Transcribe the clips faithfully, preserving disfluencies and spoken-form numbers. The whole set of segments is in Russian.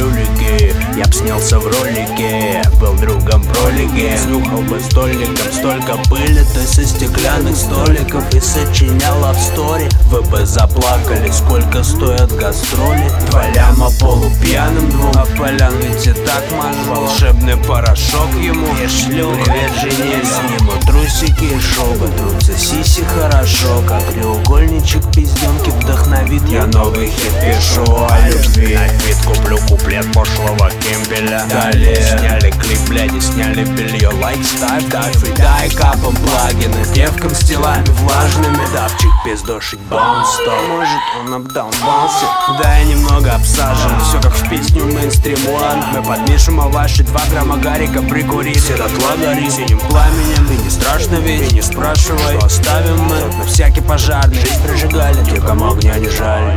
жулики. Я б снялся в ролике, был другом пролиги. Снюхал бы столиком столько пыли, ты со стеклянных столиков и сочинял лавстори. Вы бы заплакали, сколько стоят гастроли. Два ляма полупьяным, двум а полян ведь и так мажу. Волшебный порошок ему и шлю. Привет жене, сниму трусики и шубы. Трутся сиси хорошо, как треугольничек пизденки вдохновит. Я новый хит пишу о любви. На вид куплю куплет пошлого кемпеля. Далее сняли клип, блядь, и сняли белье. Лайк ставь, дай фридай капом плагины. Девкам с телами влажными. Давчик пиздошить баунс стал. Может он обдаунбался. Да, я немного обсажен. Все как в песню Mainstream One. Мы подмешим, а ваши два грамма гарика прикурить. Все дотла горит синим пламенем. И не страшно ведь, и не спрашивай, что оставим мы на всякий пожарный. Жизнь прожигали, те, кому огня не жаль.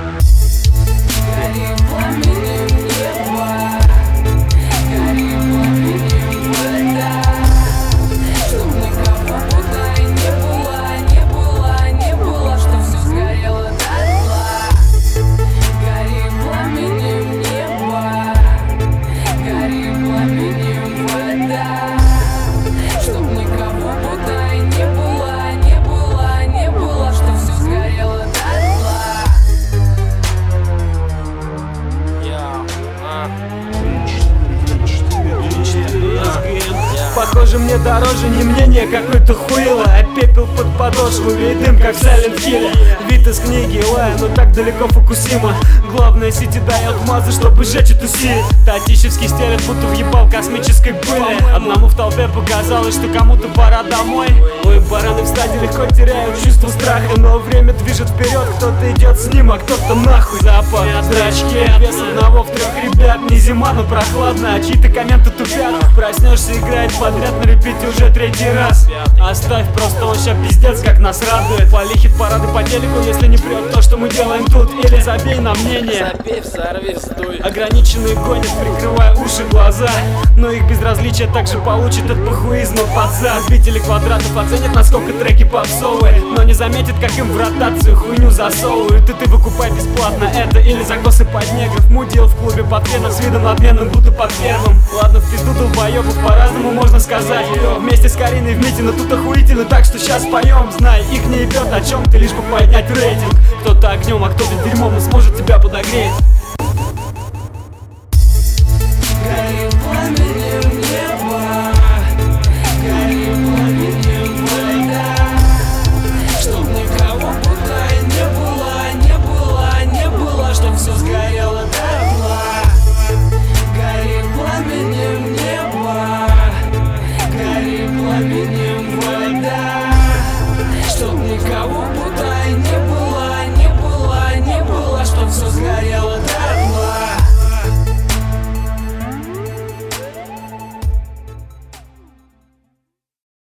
Гори пламенем небо, гори пламенем вода, чтоб никого будто и не было, не было, не было, чтоб все сгорело дотла. Гори пламенем небо, гори пламенем вода, чтоб никого будто и не было, не было, не было, чтоб все сгорело дотла. Похоже, мне дороже не мнение какой-то хуило, а пепел под подошву и дым, как в Silent Hill. Вид из книги, лая, но так далеко Фукусима. Главное, сети дает мазы, чтобы сжечь эту силу. Татищевский стелет, будто въебал космической пыли. Одному в толпе показалось, что кому-то пора домой. Ой, бараны в стаде легко теряют чувство страха, но время движет вперед, кто-то идет с ним, а кто-то нахуй. Запах зрачки, вес одного в трех ребят. Не зима, но прохладно, а чьи-то комменты тупят. Проснешься, играет подряд на репите уже третий раз. Оставь, просто он ща пиздец, как нас радует. Вали хит-парады по телеку, если не прет то, что мы делаем тут. Или забей на мнение, забей, взорви, сдуй. ограниченные гонят, прикрывая уши, глаза. Но их безразличие также получит от похуизма под зад. Любители квадратов оценят, насколько треки попсовые, но не заметят, как им в ротацию хуйню засовывают. И ты выкупай бесплатно это или закосы под негров. Мудил в клубе под феном с видом отменным, будто под первым. Ладно, в пизду долбоёбов, по-разному можно сказать. Вместе с Кариной в мите, но тут охуительно, так что сейчас поем. Знай, их не ебет о чем ты, лишь бы поднять рейтинг. Кто-то огнем, а кто-то дерьмом, но сможет тебя подогреть.